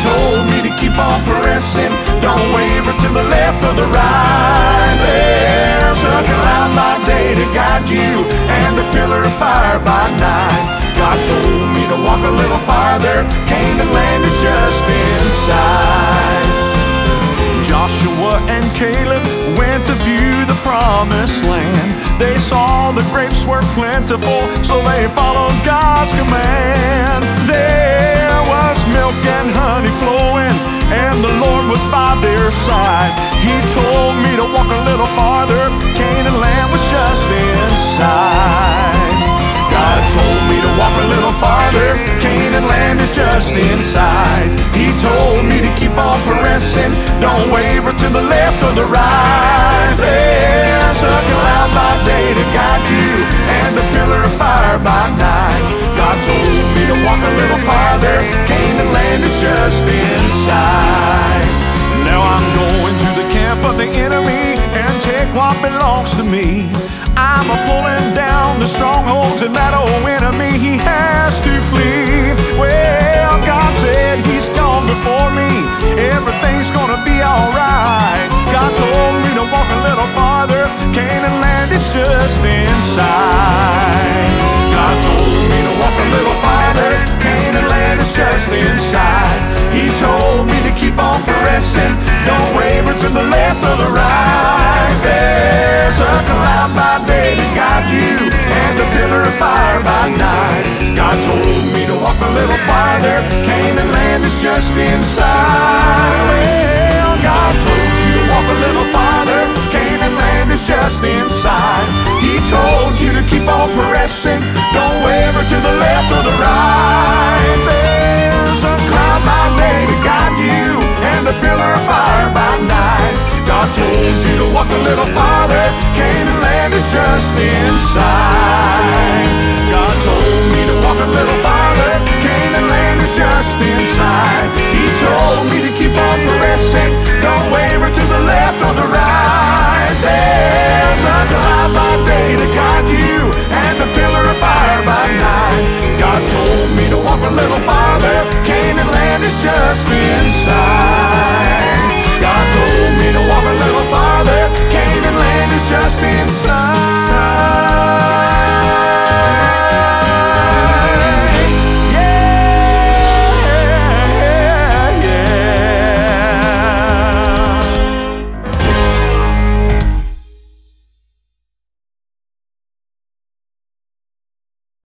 told me to keep on pressing, don't waver to the left or the right. There's a cloud by day to guide you, and a pillar of fire by night. God told me to walk a little farther, Canaan land is just inside. Joshua and Caleb went to view the promised land. They saw the grapes were plentiful, so they followed God's command. There was milk and honey flowing, and the Lord was by their side. He told me to walk a little farther, Canaan land was just inside. God told me to walk a little farther, Canaan land is just inside. He told me to keep on pressing, don't waver to the left or the right. There's a cloud by day to guide you, and a pillar of fire by night. God told me to walk a little farther, Canaan land is just inside. Now I'm going to the camp of the enemy and take what belongs to me. I'm a-pulling down the strongholds, and that old enemy, he has to flee. Well, God said he's gone before me, everything's gonna be alright. God told me to walk a little farther, Canaan land is just inside. God told me to walk a little farther, Canaan land is just inside. He told me to keep on pressing, don't waver to the left or the right. There's a cloud by day to guide you, and a pillar of fire by night. God told me to walk a little farther, Canaan land is just inside. Well, God told you to walk a little farther, Canaan land is just inside. He told you to keep on pressing, don't waver to the left or the right. There's a cloud by day to guide you, and a pillar of fire by night. God told you to walk a little farther, Canaan land is just inside. God told me to walk a little farther, Canaan land is just inside. He told me to keep on pressing, don't waver to the left or the right. There's a cloud by day to guide you, and a pillar of fire by night. God told me to walk a little farther, Canaan land is just inside.